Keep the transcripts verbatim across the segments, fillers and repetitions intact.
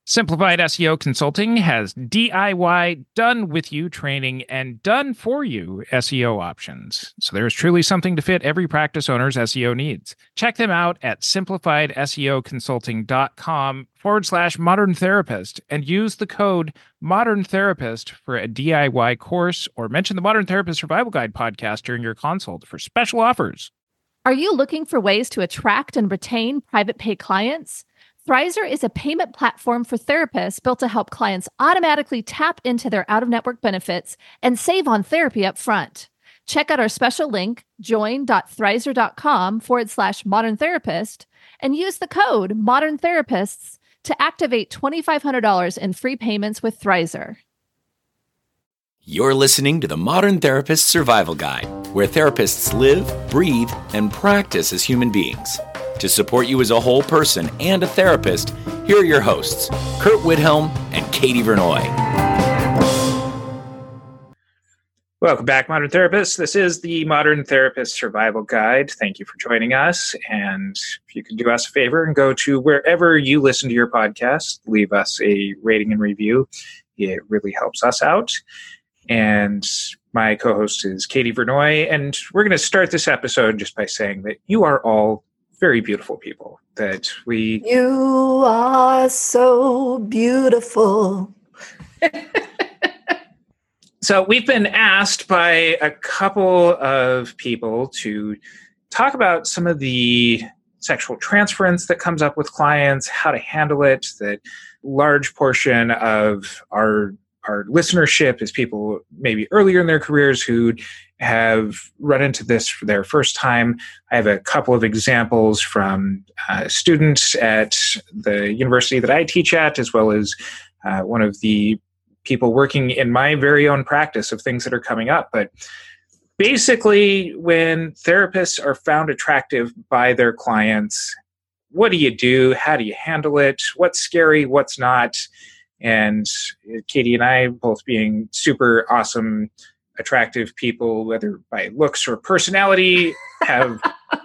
Simplified S E O Consulting has D I Y, done-with-you training and done-for-you S E O options. So there is truly something to fit every practice owner's S E O needs. Check them out at simplifiedseoconsulting.com forward slash modern therapist and use the code modern therapist for a D I Y course or mention the Modern Therapist Survival Guide podcast during your consult for special offers. Are you looking for ways to attract and retain private pay clients? Thrizer is a payment platform for therapists built to help clients automatically tap into their out-of-network benefits and save on therapy up front. Check out our special link, join.thrizer.com forward slash modern therapist, and use the code modern therapists to activate two thousand five hundred dollars in free payments with Thrizer. You're listening to the Modern Therapist Survival Guide, where therapists live, breathe, and practice as human beings. To support you as a whole person and a therapist, here are your hosts, Kurt Widhelm and Katie Vernoy. Welcome back, Modern Therapists. This is the Modern Therapist Survival Guide. Thank you for joining us. And if you could do us a favor and go to wherever you listen to your podcast, leave us a rating and review. It really helps us out. And my co-host is Katie Vernoy. And we're going to start this episode just by saying that you are all very beautiful people, that we... You are so beautiful. So we've been asked by a couple of people to talk about some of the sexual transference that comes up with clients, how to handle it. That large portion of our our listenership is people maybe earlier in their careers who have run into this for their first time. I have a couple of examples from uh, students at the university that I teach at, as well as uh, one of the people working in my very own practice of things that are coming up. But basically, when therapists are found attractive by their clients, what do you do? How do you handle it? What's scary? What's not? And Katie and I, both being super awesome, attractive people, whether by looks or personality, have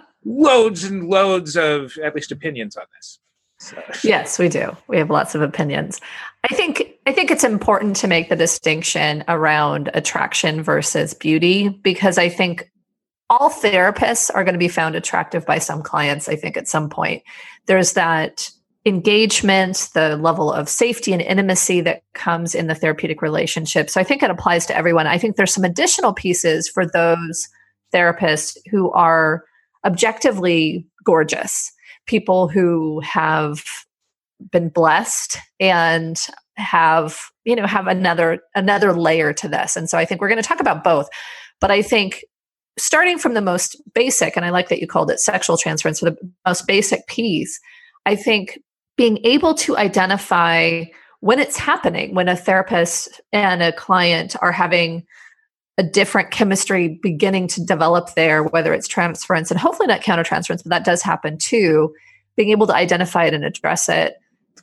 loads and loads of at least opinions on this. So. Yes, we do. We have lots of opinions. I think I think it's important to make the distinction around attraction versus beauty, because I think all therapists are going to be found attractive by some clients, I think, at some point. There's that engagement, the level of safety and intimacy that comes in the therapeutic relationship. So I think it applies to everyone. I think there's some additional pieces for those therapists who are objectively gorgeous, people who have been blessed and have, you know, have another another layer to this. And so I think we're going to talk about both. But I think starting from the most basic, and I like that you called it sexual transference, so the most basic piece, I think being able to identify when it's happening, when a therapist and a client are having a different chemistry beginning to develop there, whether it's transference and hopefully not countertransference, but that does happen too, being able to identify it and address it.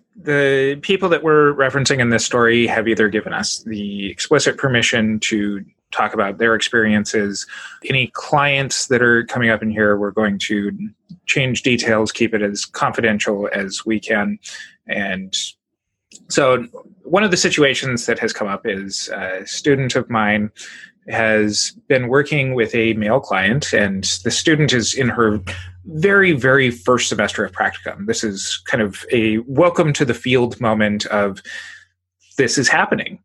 The people that we're referencing in this story have either given us the explicit permission to talk about their experiences. Any clients that are coming up in here, we're going to change details, keep it as confidential as we can. And so one of the situations that has come up is a student of mine has been working with a male client, and the student is in her very, very first semester of practicum. This is kind of a welcome to the field moment of this is happening.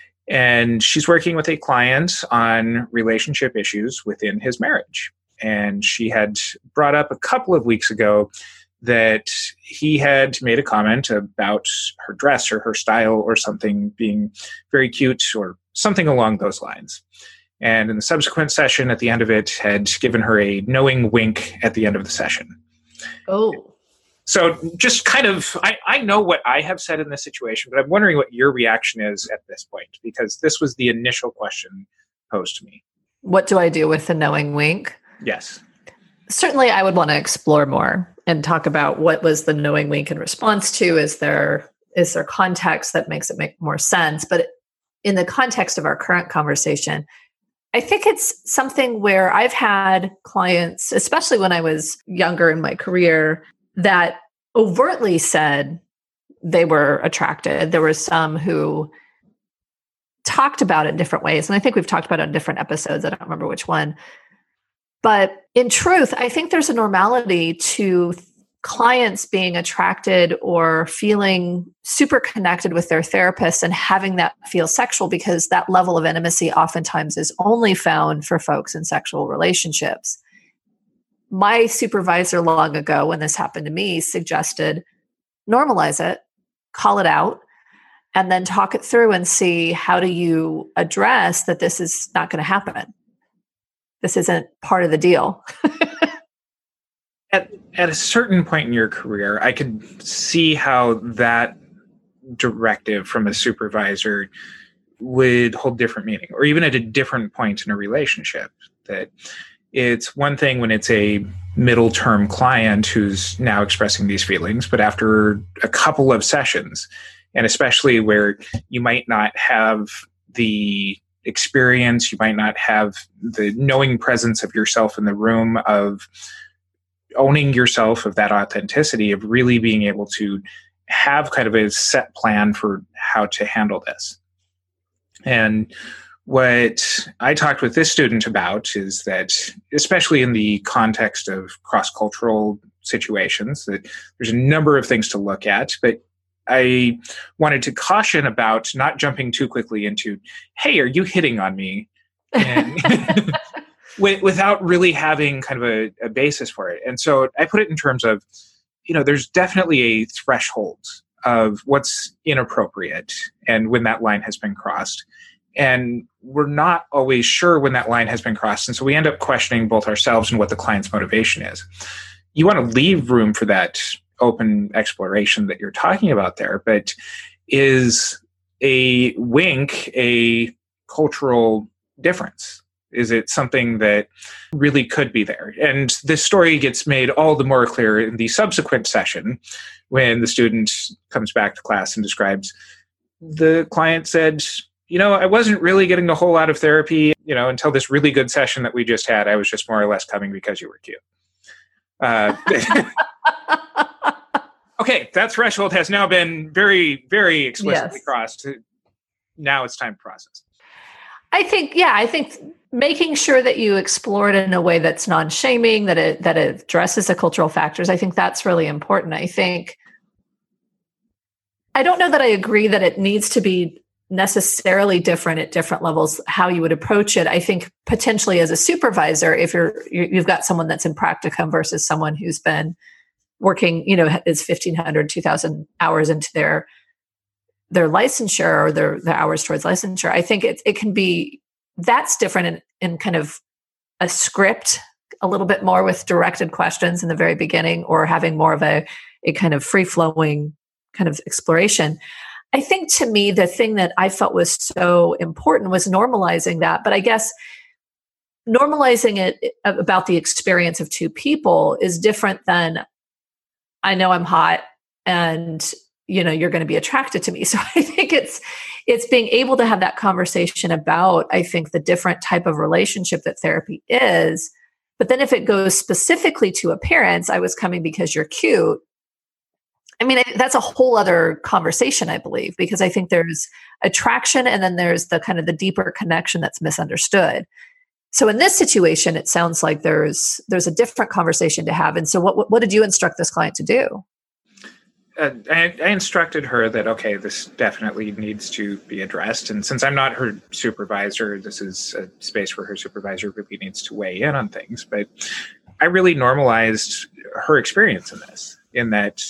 And she's working with a client on relationship issues within his marriage. And she had brought up a couple of weeks ago that he had made a comment about her dress or her style or something being very cute or something along those lines. And in the subsequent session, at the end of it, had given her a knowing wink at the end of the session. Oh. So just kind of, I, I know what I have said in this situation, but I'm wondering what your reaction is at this point, because this was the initial question posed to me. What do I do with the knowing wink? Yes. Certainly, I would want to explore more and talk about what was the knowing wink in response to. Is there is there context that makes it make more sense? But in the context of our current conversation, I think it's something where I've had clients, especially when I was younger in my career, that overtly said, they were attracted. There were some who talked about it in different ways. And I think we've talked about it in different episodes. I don't remember which one. But in truth, I think there's a normality to clients being attracted or feeling super connected with their therapist and having that feel sexual, because that level of intimacy oftentimes is only found for folks in sexual relationships. My supervisor long ago, when this happened to me, suggested normalize it, call it out, and then talk it through and see, how do you address that this is not going to happen? This isn't part of the deal. At, at a certain point in your career, I could see how that directive from a supervisor would hold different meaning, or even at a different point in a relationship. That it's one thing when it's a middle term client who's now expressing these feelings, but after a couple of sessions, and especially where you might not have the experience, you might not have the knowing presence of yourself in the room, of owning yourself, of that authenticity, of really being able to have kind of a set plan for how to handle this. And what I talked with this student about is that, especially in the context of cross-cultural situations, that there's a number of things to look at, but I wanted to caution about not jumping too quickly into, hey, are you hitting on me? And without really having kind of a, a basis for it. And so I put it in terms of, you know, there's definitely a threshold of what's inappropriate and when that line has been crossed. And we're not always sure when that line has been crossed. And so we end up questioning both ourselves and what the client's motivation is. You want to leave room for that open exploration that you're talking about there, but is a wink a cultural difference? Is it something that really could be there? And this story gets made all the more clear in the subsequent session when the student comes back to class and describes, the client said, you know, I wasn't really getting a whole lot of therapy, you know, until this really good session that we just had. I was just more or less coming because you were cute. Uh, okay, that threshold has now been very, very explicitly yes. crossed. Now it's time to process. I think, yeah, I think making sure that you explore it in a way that's non-shaming, that it that it addresses the cultural factors, I think that's really important. I think, I don't know that I agree that it needs to be necessarily different at different levels, how you would approach it. I think potentially as a supervisor, if you're, you've got someone that's in practicum versus someone who's been working, you know, is fifteen hundred, two thousand hours into their their licensure or their, their hours towards licensure, I think it, it can be, that's different in, in kind of a script, a little bit more with directed questions in the very beginning, or having more of a, a kind of free-flowing kind of exploration. I think to me, the thing that I felt was so important was normalizing that. But I guess normalizing it about the experience of two people is different than, I know I'm hot and, you know, you're going to be attracted to me. So I think it's, it's being able to have that conversation about, I think, the different type of relationship that therapy is. But then if it goes specifically to appearance, I was coming because you're cute. I mean, that's a whole other conversation, I believe, because I think there's attraction and then there's the kind of the deeper connection that's misunderstood. So in this situation, it sounds like there's there's a different conversation to have. And so what what did you instruct this client to do? Uh, I, I instructed her that, okay, this definitely needs to be addressed. And since I'm not her supervisor, this is a space where her supervisor really needs to weigh in on things. But I really normalized her experience in this, in that,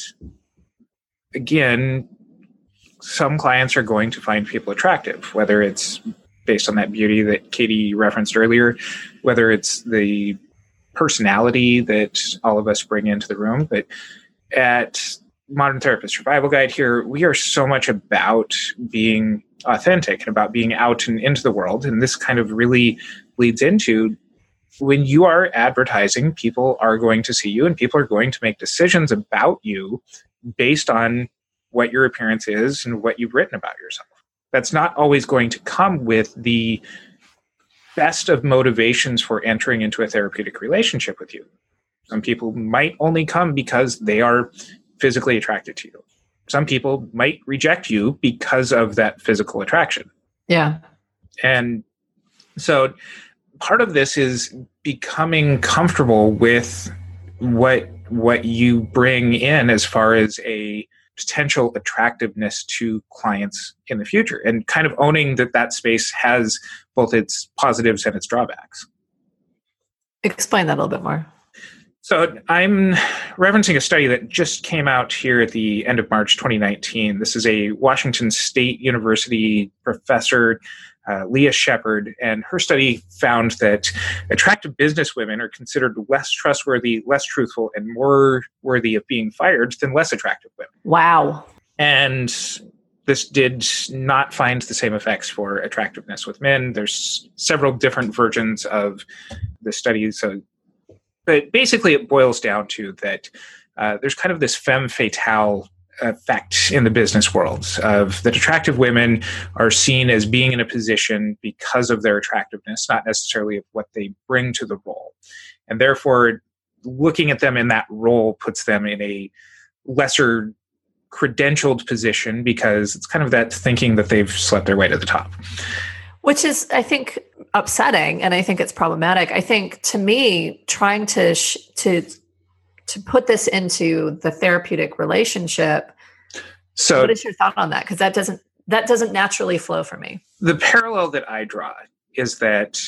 again, some clients are going to find people attractive, whether it's based on that beauty that Katie referenced earlier, whether it's the personality that all of us bring into the room. But at Modern Therapist Survival Guide here, we are so much about being authentic and about being out and into the world. And this kind of really leads into, when you are advertising, people are going to see you and people are going to make decisions about you based on what your appearance is and what you've written about yourself. That's not always going to come with the best of motivations for entering into a therapeutic relationship with you. Some people might only come because they are physically attracted to you. some people might reject you because of that physical attraction. Yeah. And so part of this is becoming comfortable with what what you bring in as far as a potential attractiveness to clients in the future, and kind of owning that that space has both its positives and its drawbacks. Explain that a little bit more. So I'm referencing a study that just came out here at the end of March twenty nineteen. This is a Washington State University professor, uh, Leah Shepard, and her study found that attractive businesswomen are considered less trustworthy, less truthful, and more worthy of being fired than less attractive women. Wow. And this did not find the same effects for attractiveness with men. There's several different versions of the study. So, but basically it boils down to that uh, there's kind of this femme fatale effect in the business world of that attractive women are seen as being in a position because of their attractiveness, not necessarily of what they bring to the role. And therefore, looking at them in that role puts them in a lesser credentialed position because it's kind of that thinking that they've slept their way to the top. Which is, I think, upsetting, and I think it's problematic. I think, to me, trying to sh- to to put this into the therapeutic relationship. So, what is your thought on that? Because that doesn't that doesn't naturally flow for me. The parallel that I draw is that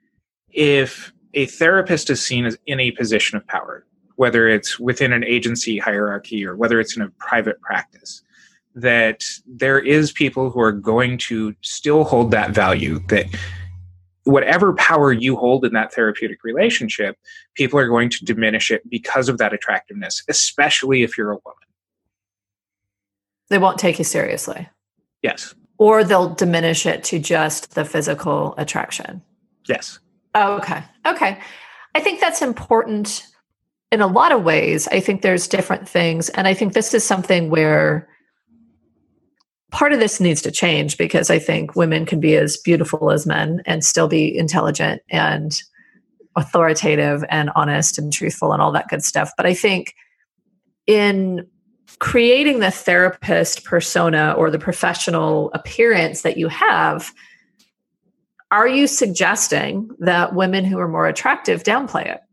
if a therapist is seen as in a position of power, whether it's within an agency hierarchy or whether it's in a private practice, that there is people who are going to still hold that value, that whatever power you hold in that therapeutic relationship, people are going to diminish it because of that attractiveness, especially if you're a woman. They won't take you seriously. Yes. Or they'll diminish it to just the physical attraction. Yes. Oh, okay. Okay. I think that's important in a lot of ways. I think there's different things. And I think this is something where part of this needs to change, because I think women can be as beautiful as men and still be intelligent and authoritative and honest and truthful and all that good stuff. But I think in creating the therapist persona or the professional appearance that you have, are you suggesting that women who are more attractive downplay it?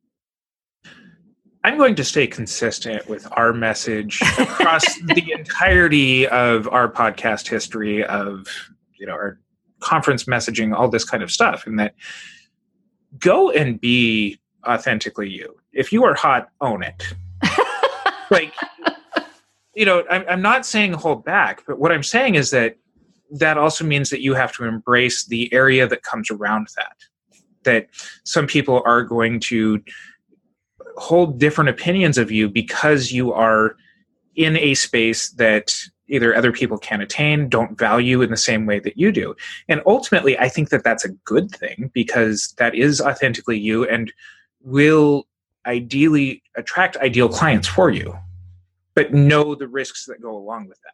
I'm going to stay consistent with our message across the entirety of our podcast history of, you know, our conference messaging, all this kind of stuff, and that go and be authentically you. If you are hot, own it. Like, you know, I'm, I'm not saying hold back, but what I'm saying is that that also means that you have to embrace the area that comes around that, that some people are going to hold different opinions of you because you are in a space that either other people can't attain, don't value in the same way that you do. And ultimately, I think that that's a good thing, because that is authentically you and will ideally attract ideal clients for you, but know the risks that go along with that.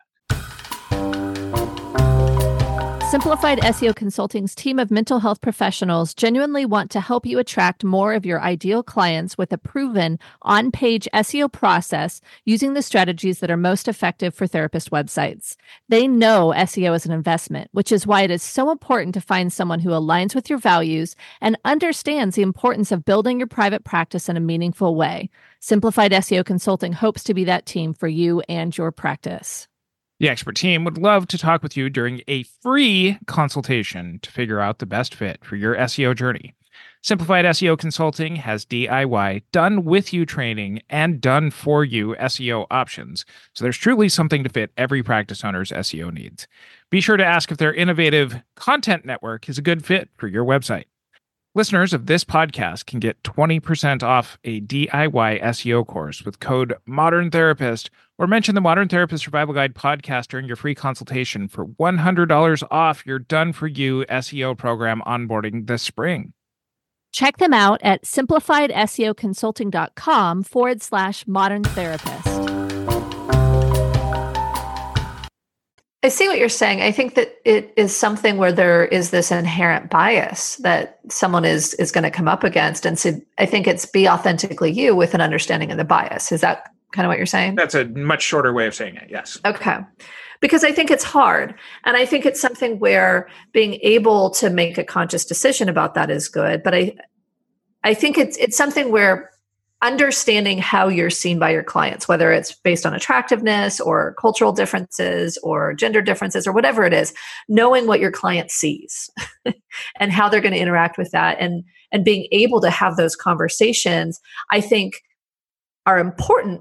Simplified S E O Consulting's team of mental health professionals genuinely want to help you attract more of your ideal clients with a proven on-page S E O process using the strategies that are most effective for therapist websites. They know S E O is an investment, which is why it is so important to find someone who aligns with your values and understands the importance of building your private practice in a meaningful way. Simplified S E O Consulting hopes to be that team for you and your practice. The expert team would love to talk with you during a free consultation to figure out the best fit for your S E O journey. Simplified S E O Consulting has D I Y, done-with-you training and done-for-you S E O options, so there's truly something to fit every practice owner's S E O needs. Be sure to ask if their innovative content network is a good fit for your website. Listeners of this podcast can get twenty percent off a D I Y S E O course with code ModernTherapist, or mention the Modern Therapist Survival Guide podcast during your free consultation for one hundred dollars off your done-for-you S E O program onboarding this spring. Check them out at simplifiedseoconsulting.com forward slash modern therapist. I see what you're saying. I think that it is something where there is this inherent bias that someone is is going to come up against. And so I think it's be authentically you with an understanding of the bias. Is that kind of what you're saying? That's a much shorter way of saying it. Yes. Okay. Because I think it's hard. And I think it's something where being able to make a conscious decision about that is good. But I I think it's it's something where understanding how you're seen by your clients, whether it's based on attractiveness or cultural differences or gender differences or whatever it is, knowing what your client sees and how they're going to interact with that, and and being able to have those conversations, I think are important.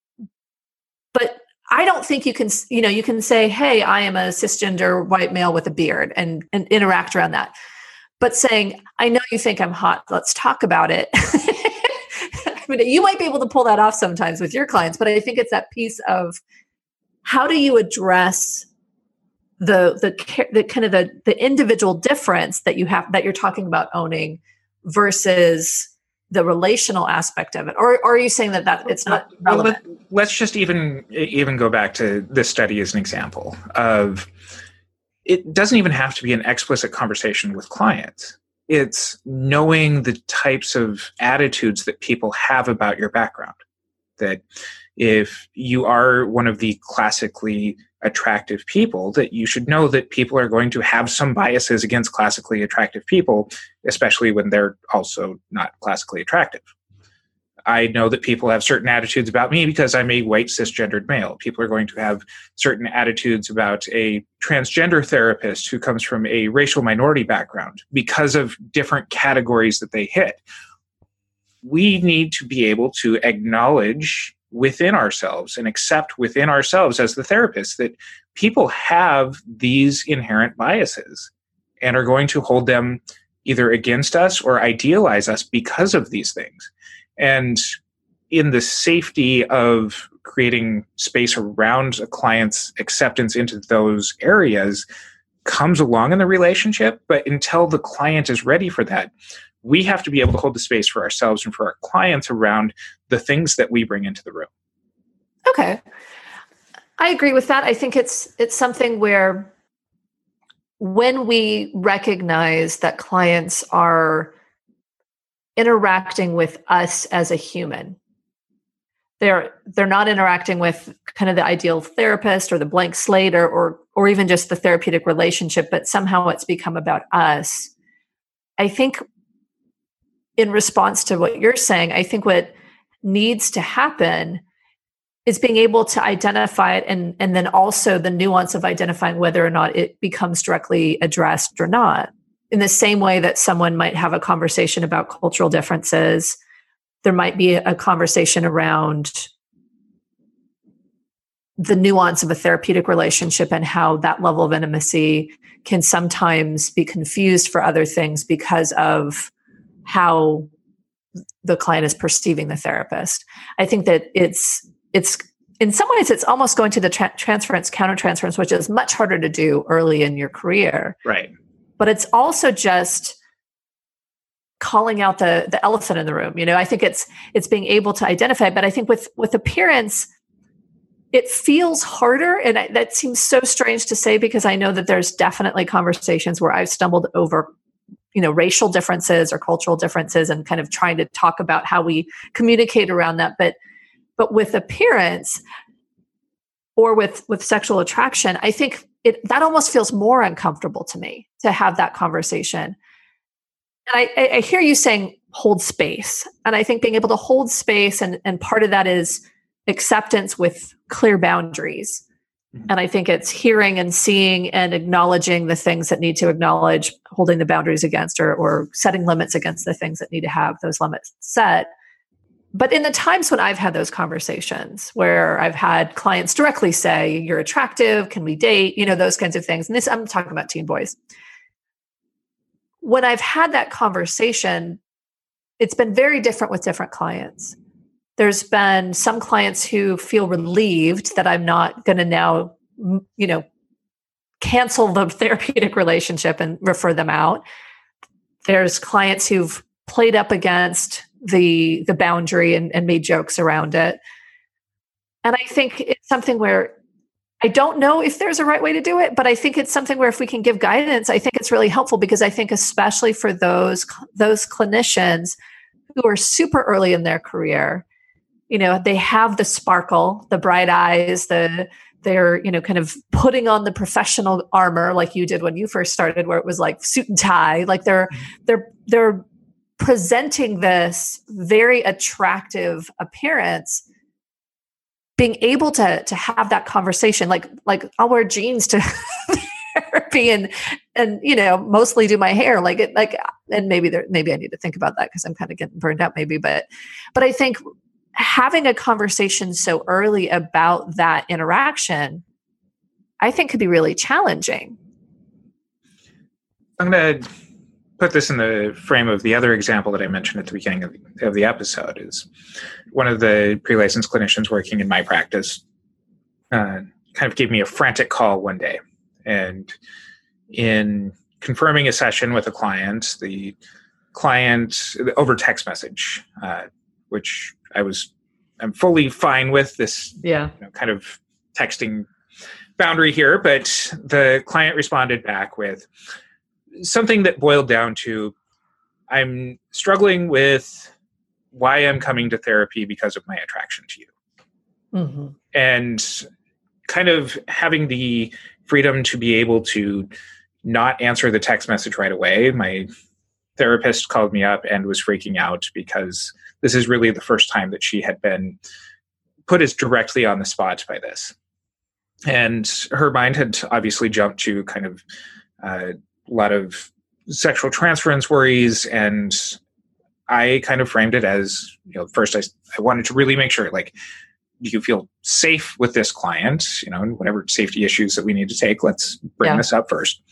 But I don't think you can, you know, you can say, hey, I am a cisgender white male with a beard, and, and interact around that. But saying, I know you think I'm hot, let's talk about it. I mean, you might be able to pull that off sometimes with your clients, but I think it's that piece of how do you address the the, the kind of the, the individual difference that you have, that you're talking about owning, versus the relational aspect of it. Or, or are you saying that, that it's not relevant? Well, let, let's just even even go back to this study as an example of, it doesn't even have to be an explicit conversation with clients. It's knowing the types of attitudes that people have about your background. That if you are one of the classically attractive people, that you should know that people are going to have some biases against classically attractive people, especially when they're also not classically attractive. I know that people have certain attitudes about me because I'm a white cisgendered male. People are going to have certain attitudes about a transgender therapist who comes from a racial minority background because of different categories that they hit. We need to be able to acknowledge within ourselves and accept within ourselves as the therapist that people have these inherent biases and are going to hold them either against us or idealize us because of these things. And in the safety of creating space around a client's acceptance into those areas comes along in the relationship. But until the client is ready for that, we have to be able to hold the space for ourselves and for our clients around the things that we bring into the room. Okay. I agree with that. I think it's it's something where when we recognize that clients are interacting with us as a human, they're they're not interacting with kind of the ideal therapist or the blank slate or or or even just the therapeutic relationship, but somehow it's become about us. I think in response to what you're saying, I think what needs to happen is being able to identify it, and, and then also the nuance of identifying whether or not it becomes directly addressed or not. In the same way that someone might have a conversation about cultural differences, there might be a conversation around the nuance of a therapeutic relationship and how that level of intimacy can sometimes be confused for other things because of how the client is perceiving the therapist. I think that it's it's in some ways it's almost going to the tra- transference, countertransference, which is much harder to do early in your career. Right. But it's also just calling out the the elephant in the room. You know, I think it's it's being able to identify. But I think with with appearance, it feels harder, and I, that seems so strange to say because I know that there's definitely conversations where I've stumbled over, you know, racial differences or cultural differences, and kind of trying to talk about how we communicate around that. But but with appearance or with with sexual attraction, I think it that almost feels more uncomfortable to me to have that conversation. And I, I hear you saying hold space. And I think being able to hold space, and, and part of that is acceptance with clear boundaries. Mm-hmm. And I think it's hearing and seeing and acknowledging the things that need to acknowledge, holding the boundaries against, or, or setting limits against the things that need to have those limits set. But in the times when I've had those conversations where I've had clients directly say, you're attractive, can we date? You know, those kinds of things. And this, I'm talking about teen boys. When I've had that conversation, it's been very different with different clients. There's been some clients who feel relieved that I'm not going to now, you know, cancel the therapeutic relationship and refer them out. There's clients who've played up against the the boundary and, and made jokes around it. And I think it's something where I don't know if there's a right way to do it, but I think it's something where if we can give guidance, I think it's really helpful, because I think especially for those those clinicians who are super early in their career, you know, they have the sparkle, the bright eyes, the they're, you know, kind of putting on the professional armor like you did when you first started, where it was like suit and tie. Like they're they're they're presenting this very attractive appearance. Being able to to have that conversation, like like I'll wear jeans to therapy and and you know mostly do my hair, like it like and maybe there maybe I need to think about that because I'm kind of getting burned out maybe, but but I think having a conversation so early about that interaction, I think could be really challenging. I'm going to put this in the frame of the other example that I mentioned at the beginning of the, of the episode. Is one of the pre-licensed clinicians working in my practice uh, kind of gave me a frantic call one day. And in confirming a session with a client, the client, over text message, uh, which I was, I'm fully fine with this yeah. you know, kind of texting boundary here, but the client responded back with something that boiled down to, I'm struggling with why I'm coming to therapy because of my attraction to you. Mm-hmm. And kind of having the freedom to be able to not answer the text message right away. My therapist called me up and was freaking out because this is really the first time that she had been put as directly on the spot by this. And her mind had obviously jumped to kind of uh, a lot of sexual transference worries. And I kind of framed it as, you know, first I, I wanted to really make sure, like, do you feel safe with this client? You know, and whatever safety issues that we need to take, let's bring yeah. this up first.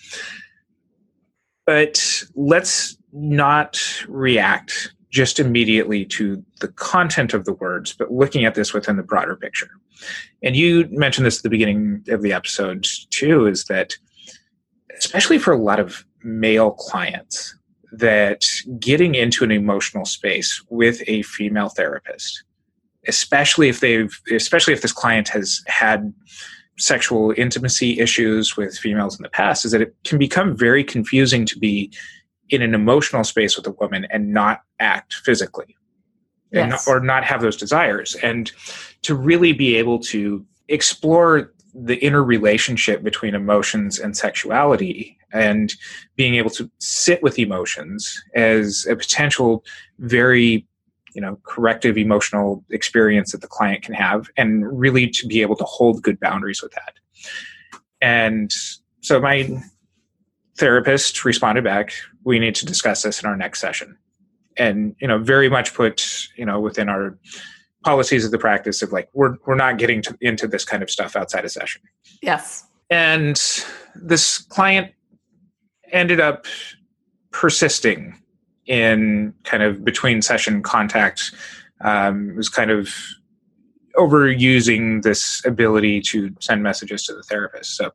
But let's not react just immediately to the content of the words, but looking at this within the broader picture. And you mentioned this at the beginning of the episode too, is that especially for a lot of male clients, that getting into an emotional space with a female therapist, especially if they've, especially if this client has had sexual intimacy issues with females in the past, is that it can become very confusing to be in an emotional space with a woman and not act physically, yes. and not, or not have those desires. And to really be able to explore the interrelationship between emotions and sexuality, and being able to sit with emotions as a potential very, you know, corrective emotional experience that the client can have, and really to be able to hold good boundaries with that. And so my therapist responded back, we need to discuss this in our next session. And, you know, very much put, you know, within our policies of the practice of like, we're, we're not getting to, into this kind of stuff outside a session. Yes. And this client ended up persisting in kind of between session contact, um, was kind of overusing this ability to send messages to the therapist. So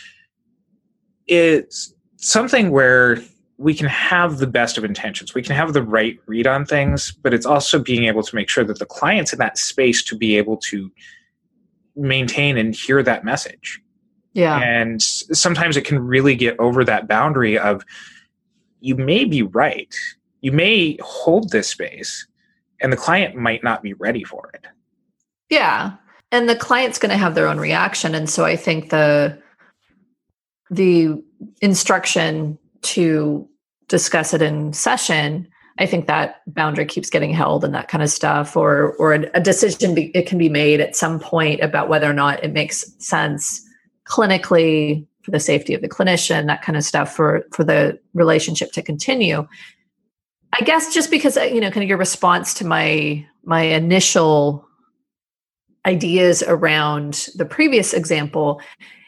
it's something where we can have the best of intentions. We can have the right read on things, but it's also being able to make sure that the client's in that space to be able to maintain and hear that message. Yeah. And sometimes it can really get over that boundary of, you may be right. You may hold this space and the client might not be ready for it. Yeah. And the client's going to have their own reaction. And so I think the, the instruction to discuss it in session, I think that boundary keeps getting held and that kind of stuff, or, or a, a decision be, it can be made at some point about whether or not it makes sense clinically for the safety of the clinician, that kind of stuff, for, for the relationship to continue. I guess just because, you know, kind of your response to my, my initial ideas around the previous example,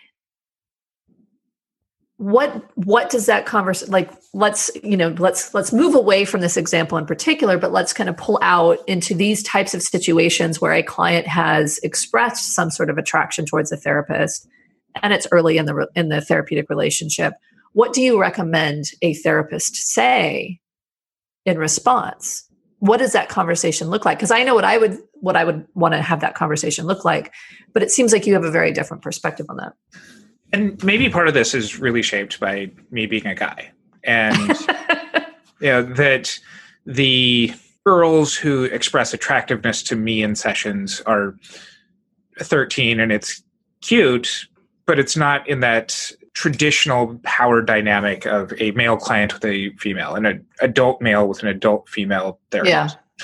what, what does that converse, like, let's, you know, let's, let's move away from this example in particular, but let's kind of pull out into these types of situations where a client has expressed some sort of attraction towards a therapist and it's early in the, in the therapeutic relationship. What do you recommend a therapist say in response? What does that conversation look like? Because I know what I would, what I would want to have that conversation look like, but it seems like you have a very different perspective on that. And maybe part of this is really shaped by me being a guy, and you know, that the girls who express attractiveness to me in sessions are thirteen and it's cute, but it's not in that traditional power dynamic of a male client with a female, and an adult male with an adult female therapist. Yeah.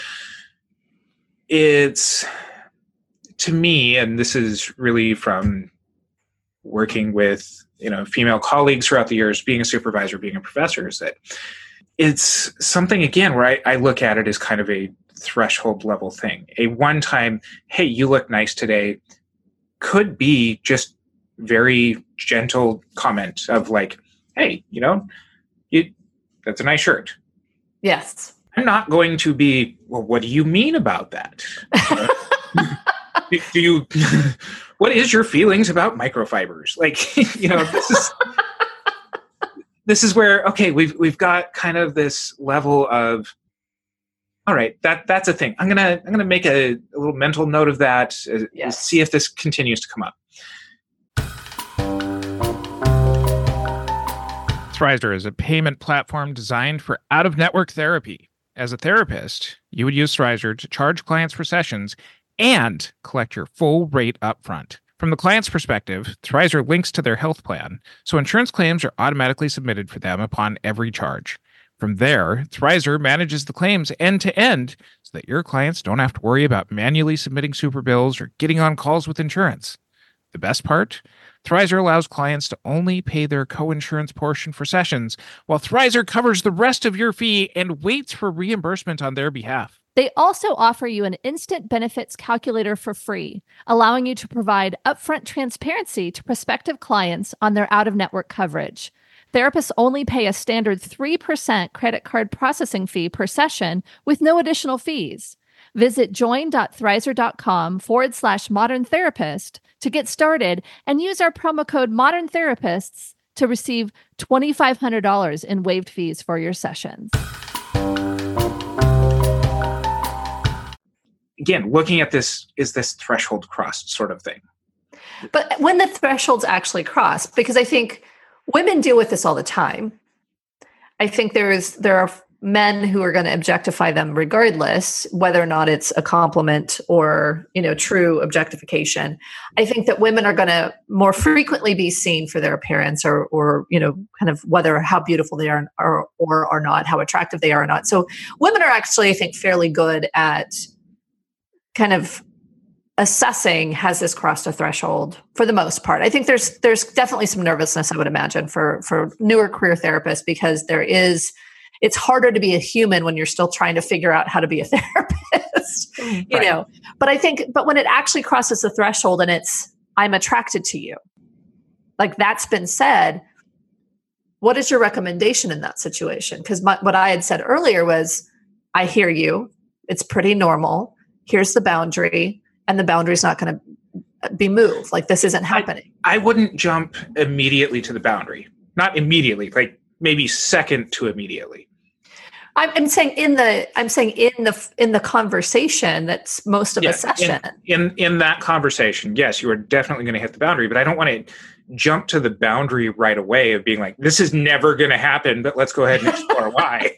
It's, to me, and this is really from working with, you know, female colleagues throughout the years, being a supervisor, being a professor, is that it's something, again, where I, I look at it as kind of a threshold level thing. A one-time, hey, you look nice today, could be just very gentle comment of like, hey, you know, you, that's a nice shirt. Yes. I'm not going to be, well, what do you mean about that? do, do you, what is your feelings about microfibers? Like, you know, this is, this is where, okay, we've, we've got kind of this level of, all right, that, that's a thing. I'm going to, I'm going to make a, a little mental note of that. Uh, yes. See if this continues to come up. Thrizer is a payment platform designed for out-of-network therapy. As a therapist, you would use Thrizer to charge clients for sessions and collect your full rate upfront. From the client's perspective, Thrizer links to their health plan, so insurance claims are automatically submitted for them upon every charge. From there, Thrizer manages the claims end-to-end so that your clients don't have to worry about manually submitting super bills or getting on calls with insurance. The best part? Thrizer allows clients to only pay their co-insurance portion for sessions, while Thrizer covers the rest of your fee and waits for reimbursement on their behalf. They also offer you an instant benefits calculator for free, allowing you to provide upfront transparency to prospective clients on their out-of-network coverage. Therapists only pay a standard three percent credit card processing fee per session with no additional fees. Visit join.thrizer.com forward slash modern therapist to get started and use our promo code modern therapists to receive two thousand five hundred dollars in waived fees for your sessions. Again, looking at this, is this threshold crossed sort of thing? But when the thresholds actually cross, because I think women deal with this all the time. I think there is there are men who are going to objectify them regardless, whether or not it's a compliment or, you know, true objectification. I think that women are going to more frequently be seen for their appearance or, or, you know, kind of whether how beautiful they are or, or are not, how attractive they are or not. So women are actually, I think, fairly good at kind of assessing, has this crossed a threshold for the most part. I think there's there's definitely some nervousness, I would imagine, for for newer career therapists, because there is, it's harder to be a human when you're still trying to figure out how to be a therapist, you Right. know. But I think, but when it actually crosses the threshold and it's, I'm attracted to you, like that's been said, what is your recommendation in that situation? Because what I had said earlier was, I hear you, it's pretty normal, here's the boundary, and the boundary is not going to be moved. Like this isn't happening. I, I wouldn't jump immediately to the boundary. Not immediately, like maybe second to immediately. I'm, I'm saying in the I'm saying in the in the conversation that's most of Yeah, a session. In, in in that conversation, yes, you are definitely going to hit the boundary, but I don't want to jump to the boundary right away of being like, this is never going to happen, but let's go ahead and explore why.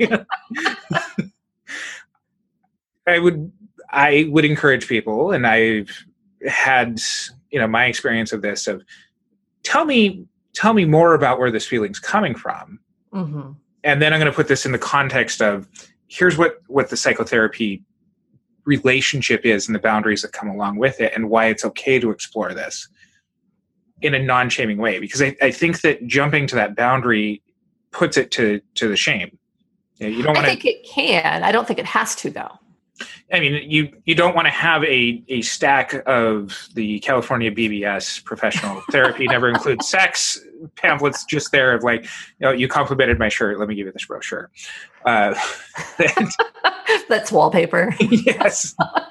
I would I would encourage people, and I've had, you know, my experience of this, of tell me tell me more about where this feeling's coming from. Mm-hmm. And then I'm going to put this in the context of, here's what, what the psychotherapy relationship is and the boundaries that come along with it, and why it's okay to explore this in a non-shaming way. Because I, I think that jumping to that boundary puts it to, to the shame. You know, you don't I want to, think it can. I don't think it has to, though. I mean, you, you don't want to have a, a stack of the California B B S professional therapy never includes sex pamphlets just there of like, you know, you complimented my shirt, let me give you this brochure. Uh, and, That's wallpaper. yes.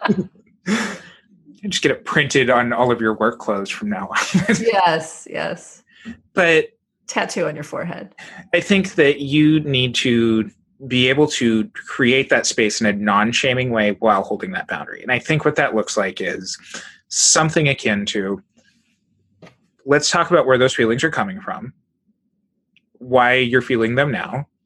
Just get it printed on all of your work clothes from now on. Yes, yes. But Tattoo on your forehead. I think that you need to be able to create that space in a non-shaming way while holding that boundary. And I think what that looks like is something akin to, let's talk about where those feelings are coming from, why you're feeling them now,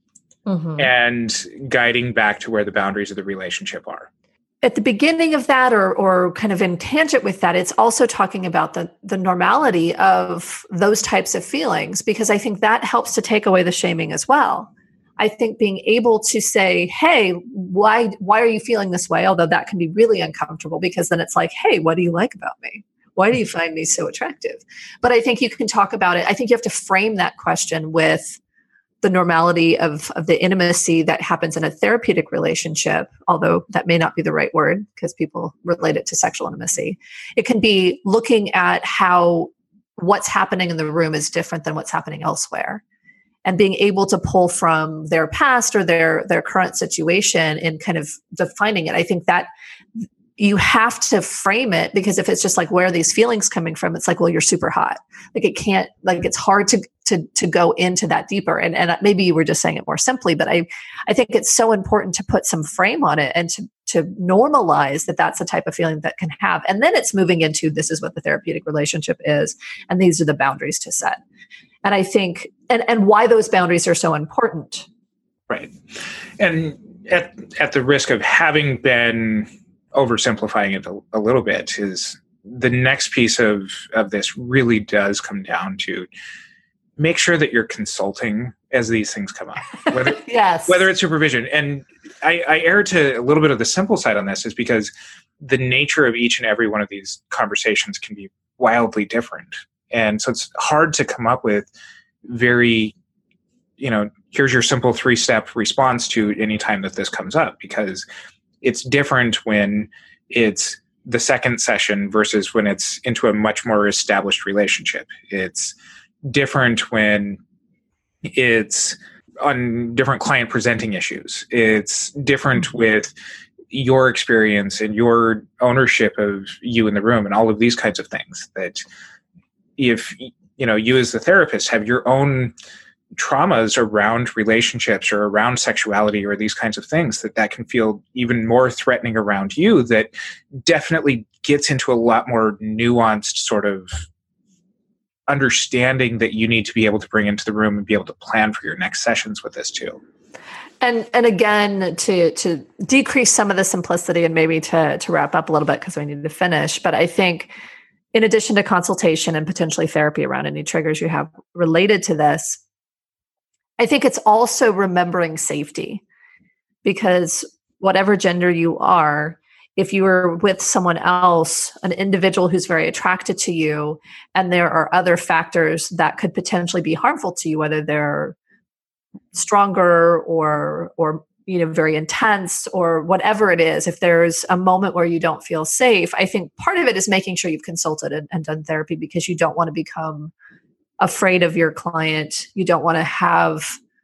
Mm-hmm. and guiding back to where the boundaries of the relationship are. At the beginning of that, or or kind of in tangent with that, it's also talking about the the normality of those types of feelings, because I think that helps to take away the shaming as well. I think being able to say, hey, why why are you feeling this way? Although that can be really uncomfortable, because then it's like, hey, what do you like about me? Why do you find me so attractive? But I think you can talk about it. I think you have to frame that question with the normality of, of the intimacy that happens in a therapeutic relationship, although that may not be the right word because people relate it to sexual intimacy. It can be looking at how what's happening in the room is different than what's happening elsewhere, and being able to pull from their past or their, their current situation and kind of defining it. I think that you have to frame it, because if it's just like, where are these feelings coming from? It's like, well, you're super hot. Like it can't, like it's hard to, to, to go into that deeper. And, and maybe you were just saying it more simply, but I, I think it's so important to put some frame on it and to, to normalize that that's the type of feeling that can have. And then it's moving into, this is what the therapeutic relationship is. And these are the boundaries to set. And I think, and, and why those boundaries are so important. Right. And at, at the risk of having been oversimplifying it a, a little bit, is the next piece of, of this really does come down to make sure that you're consulting as these things come up, whether, yes. whether it's supervision. And I, I err to a little bit of the simple side on this, is because the nature of each and every one of these conversations can be wildly different. And so it's hard to come up with very, you know, here's your simple three-step response to any time that this comes up, because it's different when it's the second session versus when it's into a much more established relationship. It's different when it's on different client presenting issues. It's different with your experience and your ownership of you in the room and all of these kinds of things. That if, you know, you as the therapist have your own traumas around relationships or around sexuality or these kinds of things, that that can feel even more threatening around you, that definitely gets into a lot more nuanced sort of understanding that you need to be able to bring into the room and be able to plan for your next sessions with this too. And and again, to to decrease some of the simplicity and maybe to to wrap up a little bit because we need to finish, but I think in addition to consultation and potentially therapy around any triggers you have related to this, I think it's also remembering safety, because whatever gender you are, if you are with someone else, an individual who's very attracted to you, and there are other factors that could potentially be harmful to you, whether they're stronger or, or, you know, very intense or whatever it is, if there's a moment where you don't feel safe, I think part of it is making sure you've consulted and, and done therapy, because you don't want to become afraid of your client. You don't want to have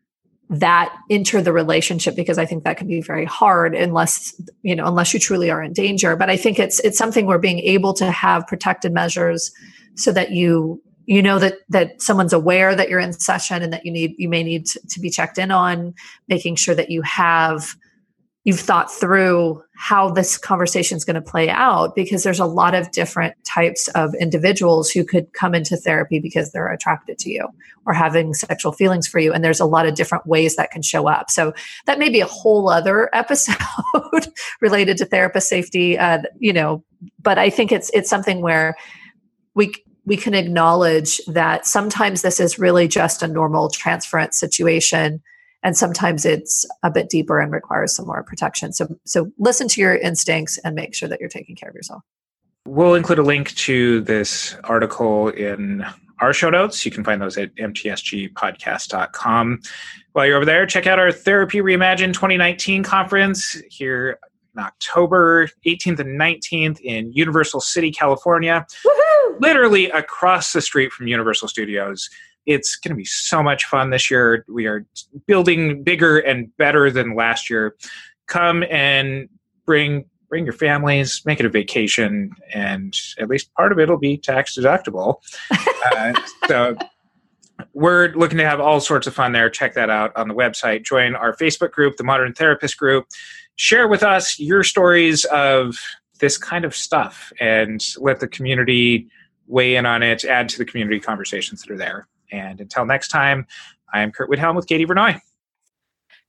that enter the relationship, because I think that can be very hard unless, you know, unless you truly are in danger. But I think it's, it's something where being able to have protected measures so that you, you know, that, that someone's aware that you're in session and that you need, you may need to, to be checked in on, making sure that you have, you've thought through how this conversation is going to play out, because there's a lot of different types of individuals who could come into therapy because they're attracted to you or having sexual feelings for you. And there's a lot of different ways that can show up. So that may be a whole other episode related to therapist safety, uh, you know, but I think it's, it's something where we, we can acknowledge that sometimes this is really just a normal transference situation. And sometimes it's a bit deeper and requires some more protection. So, so listen to your instincts and make sure that you're taking care of yourself. We'll include a link to this article in our show notes. You can find those at m t s g podcast dot com. While you're over there, check out our Therapy Reimagined twenty nineteen conference here in October eighteenth and nineteenth in Universal City, California. Woohoo! Literally across the street from Universal Studios. It's going to be so much fun this year. We are building bigger and better than last year. Come and bring bring your families, make it a vacation, and at least part of it will be tax deductible. uh, so we're looking to have all sorts of fun there. Check that out on the website. Join our Facebook group, the Modern Therapist Group. Share with us your stories of this kind of stuff and let the community weigh in on it, add to the community conversations that are there. And until next time, I am Kurt Widhelm with Katie Vernoy.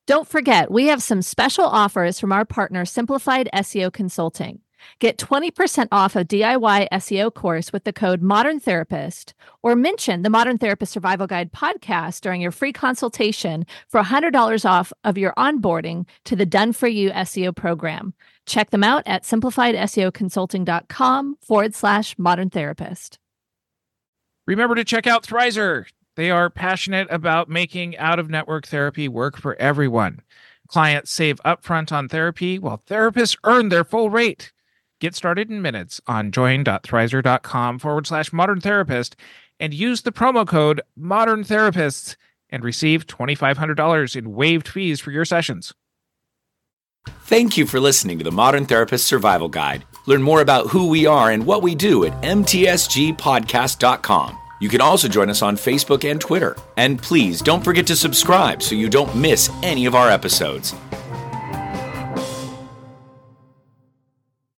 Don't forget, we have some special offers from our partner, Simplified S E O Consulting. Get twenty percent off a D I Y S E O course with the code Modern Therapist, or mention the Modern Therapist Survival Guide podcast during your free consultation for one hundred dollars off of your onboarding to the Done For You S E O program. Check them out at simplifiedseoconsulting.com forward slash modern therapist. Remember to check out Thrizer. They are passionate about making out-of-network therapy work for everyone. Clients save upfront on therapy while therapists earn their full rate. Get started in minutes on join.thrizer.com forward slash modern therapist and use the promo code modern therapists and receive twenty-five hundred dollars in waived fees for your sessions. Thank you for listening to the Modern Therapist Survival Guide. Learn more about who we are and what we do at m t s g podcast dot com. You can also join us on Facebook and Twitter. And please don't forget to subscribe so you don't miss any of our episodes.